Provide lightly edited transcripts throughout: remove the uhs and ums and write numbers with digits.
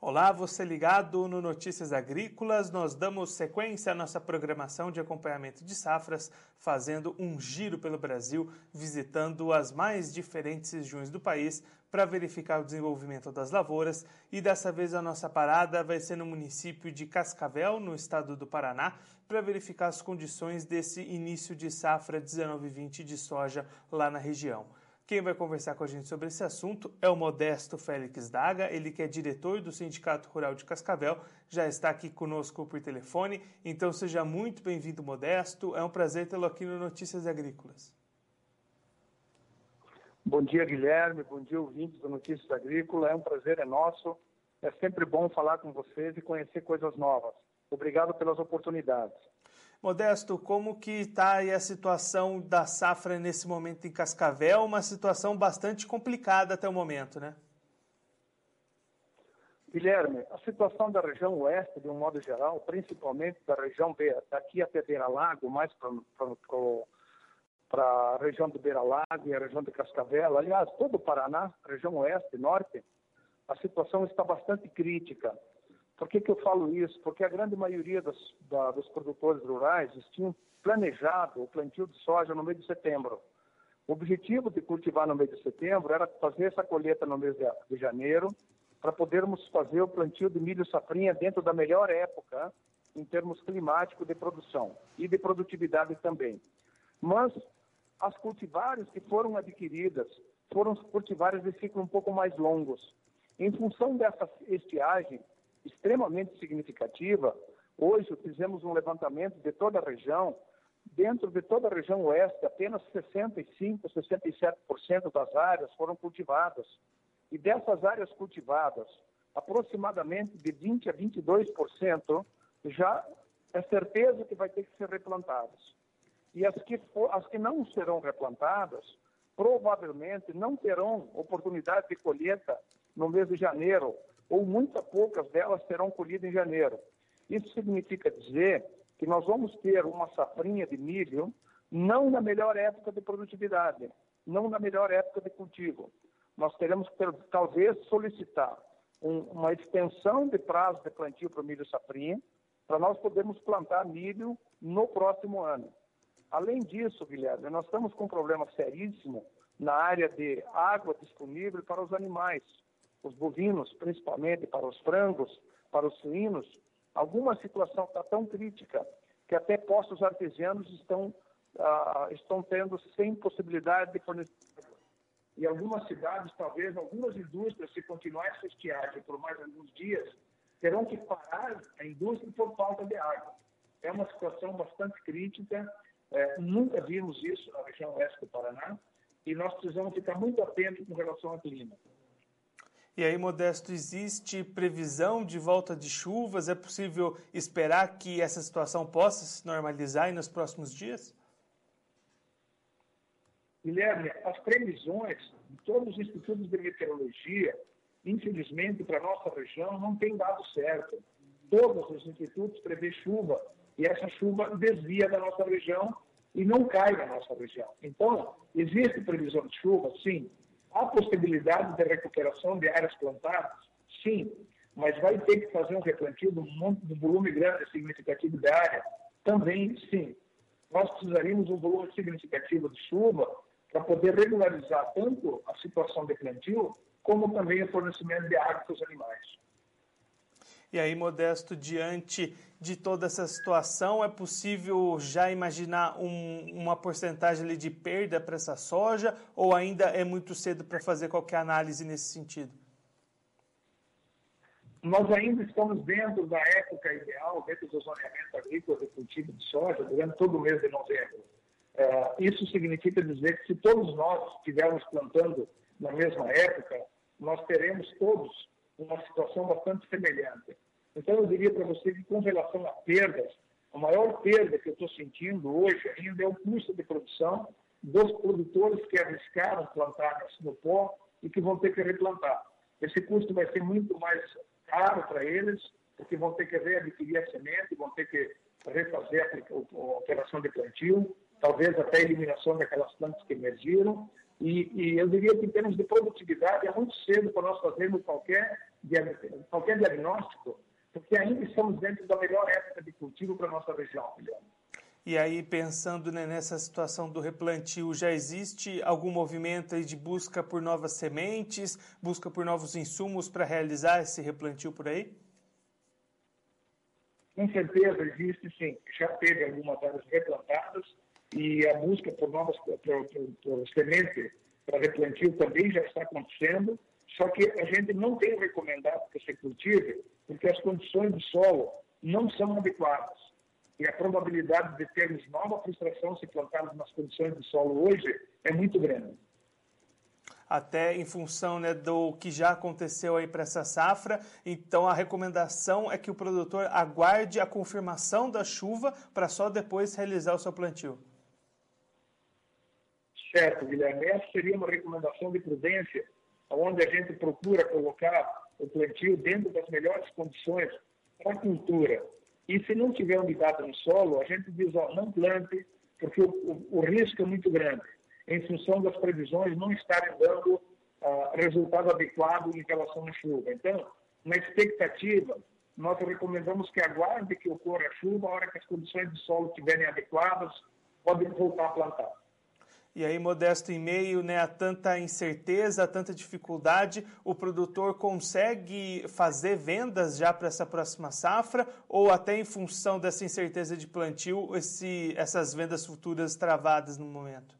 Olá, você ligado no Notícias Agrícolas. Nós damos sequência à nossa programação de acompanhamento de safras, fazendo um giro pelo Brasil, visitando as mais diferentes regiões do país para verificar o desenvolvimento das lavouras. E dessa vez a nossa parada vai ser no município de Cascavel, no estado do Paraná, para verificar as condições desse início de safra 19/20 de soja lá na região. Quem vai conversar com a gente sobre esse assunto é o Modesto Félix Daga, ele que é diretor do Sindicato Rural de Cascavel, já está aqui conosco por telefone, então seja muito bem-vindo, Modesto, é um prazer tê-lo aqui no Notícias Agrícolas. Bom dia, Guilherme, bom dia, ouvintes do Notícias Agrícolas, é um prazer, é nosso, é sempre bom falar com vocês e conhecer coisas novas. Obrigado pelas oportunidades. Modesto, como que está aí a situação da safra nesse momento em Cascavel? Uma situação bastante complicada até o momento, né? Guilherme, a situação da região oeste, de um modo geral, principalmente da região daqui até Beira Lago, mais para a região do Beira Lago e a região de Cascavel, aliás, todo o Paraná, região oeste e norte, a situação está bastante crítica. Por que eu falo isso? Porque a grande maioria dos produtores rurais tinham planejado o plantio de soja no mês de setembro. O objetivo de cultivar no mês de setembro era fazer essa colheita no mês de janeiro, para podermos fazer o plantio de milho safrinha dentro da melhor época, em termos climáticos de produção e de produtividade também. Mas as cultivares que foram adquiridas foram cultivares de ciclo um pouco mais longos. Em função dessa estiagem extremamente significativa, hoje fizemos um levantamento de toda a região. Dentro de toda a região oeste, apenas 65%, 67% das áreas foram cultivadas. E dessas áreas cultivadas, aproximadamente de 20% a 22% já é certeza que vai ter que ser replantadas. E as que não serão replantadas, provavelmente não terão oportunidade de colheita no mês de janeiro, ou muito poucas delas serão colhidas em janeiro. Isso significa dizer que nós vamos ter uma safrinha de milho não na melhor época de produtividade, não na melhor época de cultivo. Nós teremos que talvez solicitar uma extensão de prazo de plantio para o milho safrinha, para nós podermos plantar milho no próximo ano. Além disso, Guilherme, nós estamos com um problema seríssimo na área de água disponível para os animais, os bovinos, principalmente para os frangos, para os suínos. Alguma situação está tão crítica que até poços artesianos estão tendo sem possibilidade de fornecer água. E algumas cidades, talvez, algumas indústrias, se continuar essa estiagem por mais alguns dias, terão que parar a indústria por falta de água. É uma situação bastante crítica, nunca vimos isso na região oeste do Paraná, e nós precisamos ficar muito atentos com relação ao clima. E aí, Modesto, existe previsão de volta de chuvas? É possível esperar que essa situação possa se normalizar aí nos próximos dias? Guilherme, as previsões de todos os institutos de meteorologia, infelizmente, para a nossa região, não têm dado certo. Todos os institutos prevêem chuva, e essa chuva desvia da nossa região e não cai na nossa região. Então, existe previsão de chuva? Sim. Há possibilidade de recuperação de áreas plantadas? Sim, mas vai ter que fazer um replantio de um volume grande, significativo de área? Também sim. Nós precisaríamos de um volume significativo de chuva para poder regularizar tanto a situação de plantio, como também o fornecimento de água para os animais. E aí, Modesto, diante de toda essa situação, é possível já imaginar uma porcentagem ali de perda para essa soja ou ainda é muito cedo para fazer qualquer análise nesse sentido? Nós ainda estamos dentro da época ideal, dentro do zoneamento agrícola de cultivo de soja, durante todo o mês de novembro. Isso significa dizer que se todos nós estivermos plantando na mesma época, nós teremos todos uma situação bastante semelhante. Então, eu diria para você que, com relação a perdas, a maior perda que eu estou sentindo hoje ainda é o custo de produção dos produtores que arriscaram plantar no pó e que vão ter que replantar. Esse custo vai ser muito mais caro para eles, porque vão ter que readquirir a semente, vão ter que refazer a operação de plantio. talvez até a eliminação daquelas plantas que emergiram. E eu diria que, em termos de produtividade, é muito cedo para nós fazermos qualquer diagnóstico, porque ainda estamos dentro da melhor época de cultivo para a nossa região. E aí, pensando, né, nessa situação do replantio, já existe algum movimento aí de busca por novas sementes, busca por novos insumos para realizar esse replantio por aí? Com certeza existe, sim. Já teve algumas áreas replantadas e a busca por novas por sementes para replantio também já está acontecendo, só que a gente não tem recomendado que se cultive porque as condições do solo não são adequadas. E a probabilidade de termos nova frustração se plantarmos nas condições do solo hoje é muito grande. Até em função, né, do que já aconteceu aí para essa safra, então a recomendação é que o produtor aguarde a confirmação da chuva para só depois realizar o seu plantio. Certo, Guilherme. Essa seria uma recomendação de prudência, onde a gente procura colocar o plantio dentro das melhores condições para a cultura. E se não tiver umidade no solo, a gente diz, não plante, porque o risco é muito grande, em função das previsões não estarem dando resultado adequado em relação à chuva. Então, na expectativa, nós recomendamos que aguarde que ocorra a chuva, a hora que as condições de solo estiverem adequadas, podem voltar a plantar. E aí, Modesto, em meio, né, a tanta incerteza, a tanta dificuldade, o produtor consegue fazer vendas já para essa próxima safra ou até em função dessa incerteza de plantio, essas vendas futuras travadas no momento?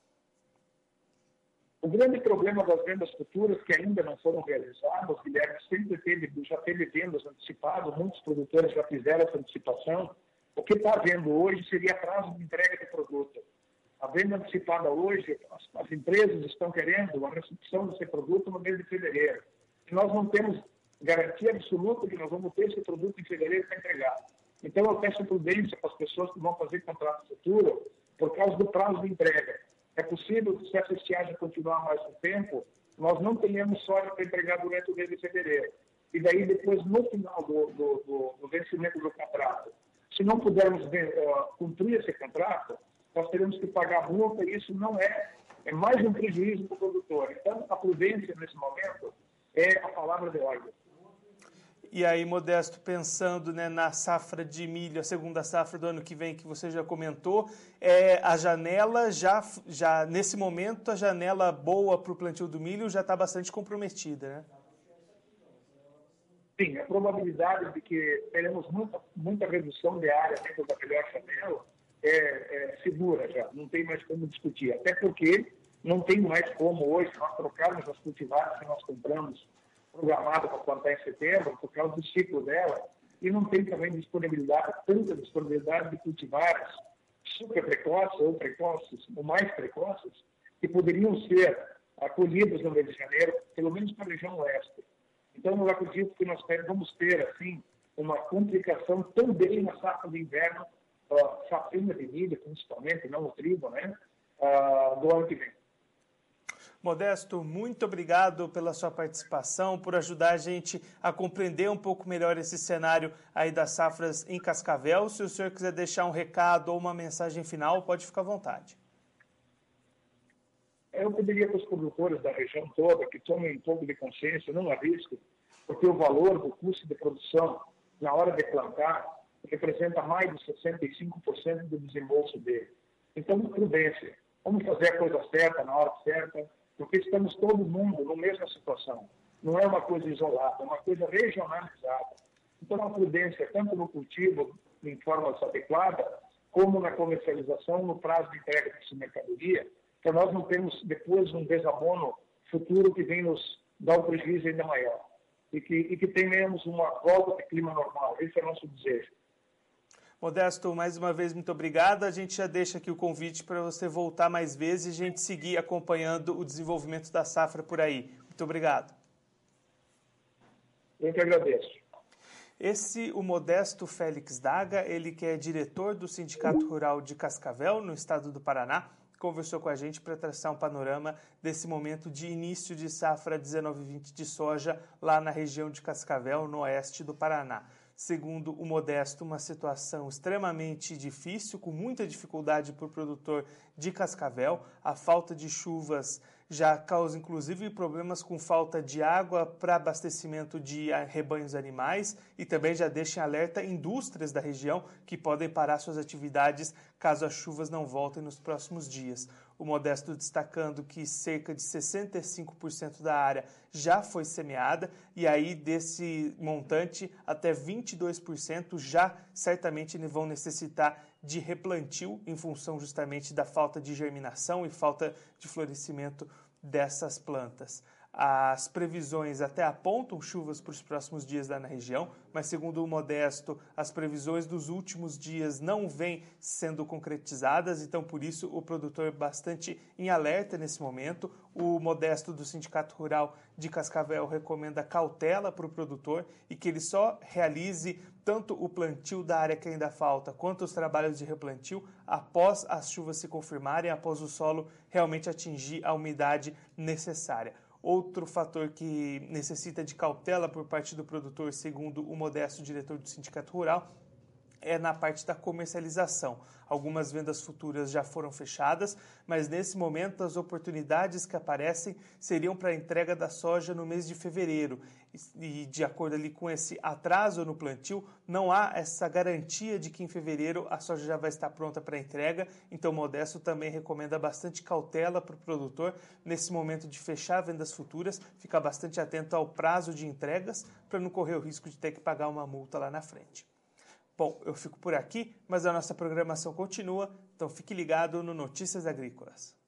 O grande problema das vendas futuras que ainda não foram realizadas, Guilherme, já teve vendas antecipadas, muitos produtores já fizeram essa antecipação. O que está havendo hoje seria prazo de entrega de produto. A venda antecipada hoje, as empresas estão querendo a recepção desse produto no mês de fevereiro. E nós não temos garantia absoluta que nós vamos ter esse produto em fevereiro para entregar. Então, eu peço prudência para as pessoas que vão fazer contrato futuro por causa do prazo de entrega. É possível que, se essa estiagem continuar mais um tempo, nós não tenhamos soja para entregar durante o mês de fevereiro. E daí, depois, no final do vencimento do contrato, se não pudermos cumprir esse contrato, nós teremos que pagar multa e isso não é mais um prejuízo para o produtor. Então, a prudência, nesse momento, é a palavra de ordem. E aí, Modesto, pensando, né, na safra de milho, a segunda safra do ano que vem, que você já comentou, a janela, já nesse momento, a janela boa para o plantio do milho já está bastante comprometida, né? Sim, a probabilidade de que teremos muita redução de área dentro da melhor janela é segura já, não tem mais como discutir. Até porque não tem mais como hoje nós trocarmos as cultivares que nós compramos programado para plantar em setembro, por causa do ciclo dela, e não tem também tanta disponibilidade de cultivares super precoces ou precoces, ou mais precoces, que poderiam ser acolhidos no mês de janeiro, pelo menos para a região oeste. Então, eu acredito que nós vamos ter, assim, uma complicação também na safra de inverno, safrinha de milho, principalmente, não o trigo, né, do ano que vem. Modesto, muito obrigado pela sua participação, por ajudar a gente a compreender um pouco melhor esse cenário aí das safras em Cascavel. Se o senhor quiser deixar um recado ou uma mensagem final, pode ficar à vontade. Eu pediria para os produtores da região toda que tomem um pouco de consciência, não arrisquem, porque o valor do custo de produção na hora de plantar representa mais de 65% do desembolso dele. Então, prudência. Vamos fazer a coisa certa, na hora certa, porque estamos todo mundo na mesma situação. Não é uma coisa isolada, é uma coisa regionalizada. Então, a prudência, tanto no cultivo, em forma adequada, como na comercialização, no prazo de entrega dessa mercadoria, para nós não termos depois um desabono futuro que vem nos dar um prejuízo ainda maior. E que tenhamos uma volta de clima normal. Esse é o nosso desejo. Modesto, mais uma vez, muito obrigado. A gente já deixa aqui o convite para você voltar mais vezes e a gente seguir acompanhando o desenvolvimento da safra por aí. Muito obrigado. Eu que agradeço. O Modesto Félix Daga, ele que é diretor do Sindicato Rural de Cascavel, no estado do Paraná, conversou com a gente para traçar um panorama desse momento de início de safra 19/20 de soja lá na região de Cascavel, no oeste do Paraná. Segundo o Modesto, uma situação extremamente difícil, com muita dificuldade para o produtor de Cascavel. A falta de chuvas já causa, inclusive, problemas com falta de água para abastecimento de rebanhos animais e também já deixa em alerta indústrias da região que podem parar suas atividades caso as chuvas não voltem nos próximos dias. O Modesto destacando que cerca de 65% da área já foi semeada e aí desse montante até 22% já certamente vão necessitar de replantio em função justamente da falta de germinação e falta de florescimento dessas plantas. As previsões até apontam chuvas para os próximos dias lá na região, mas segundo o Modesto, as previsões dos últimos dias não vêm sendo concretizadas, então por isso o produtor bastante em alerta nesse momento. O Modesto do Sindicato Rural de Cascavel recomenda cautela para o produtor e que ele só realize tanto o plantio da área que ainda falta, quanto os trabalhos de replantio após as chuvas se confirmarem, após o solo realmente atingir a umidade necessária. Outro fator que necessita de cautela por parte do produtor, segundo o Modesto, diretor do Sindicato Rural, é na parte da comercialização. Algumas vendas futuras já foram fechadas, mas nesse momento as oportunidades que aparecem seriam para a entrega da soja no mês de fevereiro. E de acordo ali com esse atraso no plantio, não há essa garantia de que em fevereiro a soja já vai estar pronta para entrega. Então o Modesto também recomenda bastante cautela para o produtor nesse momento de fechar vendas futuras, ficar bastante atento ao prazo de entregas para não correr o risco de ter que pagar uma multa lá na frente. Bom, eu fico por aqui, mas a nossa programação continua, então fique ligado no Notícias Agrícolas.